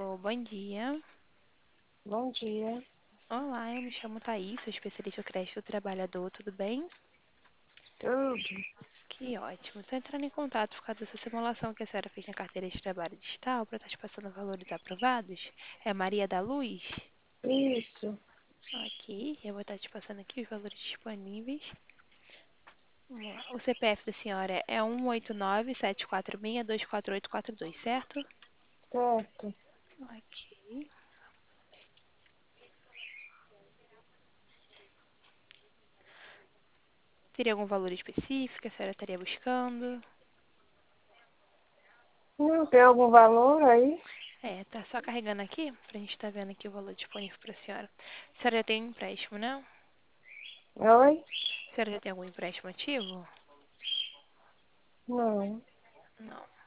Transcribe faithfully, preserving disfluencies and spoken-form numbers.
Alô, bom dia. Bom dia. Olá, eu me chamo Thaís, sou especialista em crédito do trabalhador, tudo bem? Tudo? Que ótimo. Estou entrando em contato por causa dessa simulação que a senhora fez na carteira de trabalho digital para estar te passando valores aprovados. É Maria da Luz? Isso. Ok, eu vou estar te passando aqui os valores disponíveis. Vamos lá. O C P F da senhora é um oito nove sete quatro seis dois quatro oito quatro dois, certo? Certo. Ok. Teria algum valor específico que a senhora estaria buscando? Não tem algum valor aí? É, tá só carregando aqui, pra gente estar vendo aqui o valor disponível pra senhora. A senhora já tem um empréstimo, não? Oi? A senhora já tem algum empréstimo ativo? Não. Não.